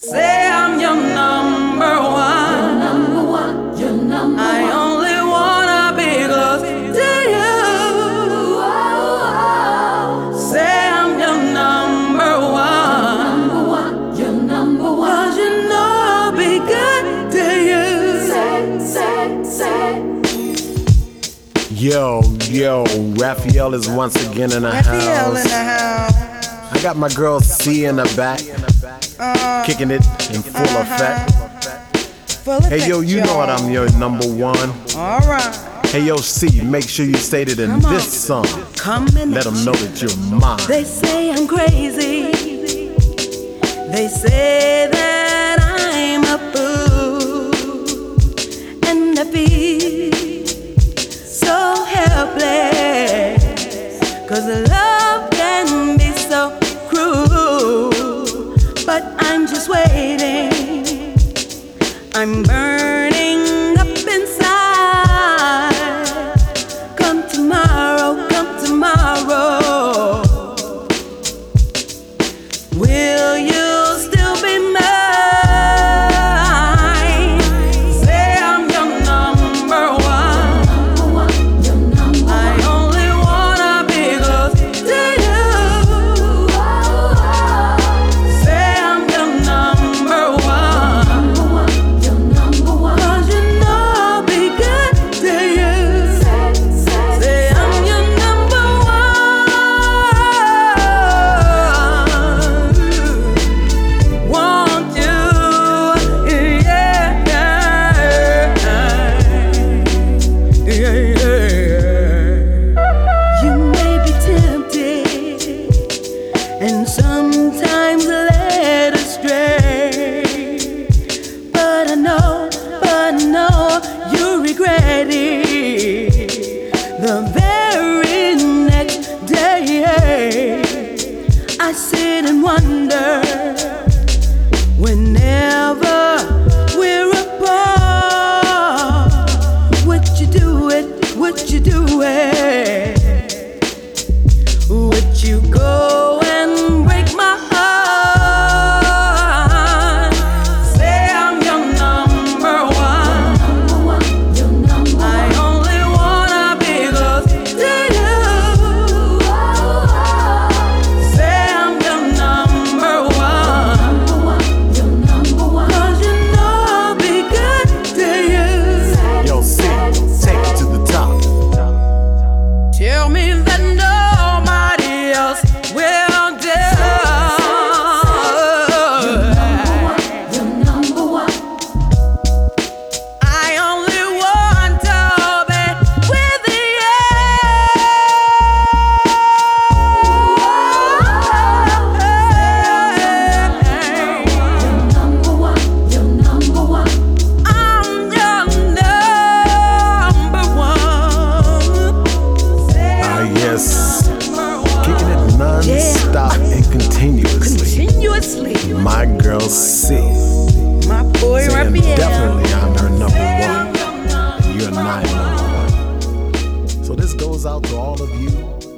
Say I'm your number one. You're number one. You're number one. I only wanna be close to you. Say I'm your number one. Number one. You're number one. 'Cause you know I'll be good to you. Say. Yo, Raphael is once again in the Raphael house. in the house. I got my girl C in the back, kicking it in full effect. Hey yo, you know what, I'm your number one. Alright. Hey yo, C, make sure you state it in Come on. this song. Coming Let at them know you. that you're mine. They say I'm crazy. They say that I'm a fool. And I feel so helpless. 'Cause love can be so cruel. But I'm just waiting. I'm burning up inside. Come tomorrow. Will you still be mine? Say I'm your number one. You're number I only wanna be close to you. Say I'm your number one. one. You're number one. 'Cause you know I'll be good to you. Say I'm your number one. Want you, yeah. You may be tempted and sometimes led astray, but I know you regret it the very next day. I sit and wonder whenever we're apart, would you do it? Would you go and break my heart? Say I'm your number one. You're number I only wanna be close to you. Say I'm your number one. You're number one. 'Cause you know I'll be good to you. Yo, C, take it to the top. Tell me that nobody else will do. You're number one. I only want to be with you. Number one. You're number one. I'm your number one. Yes, kicking it non-stop and continuously. Continuously. My girl C, My boy saying Raphael. definitely I'm her number one. And you're not number one. So this goes out to all of you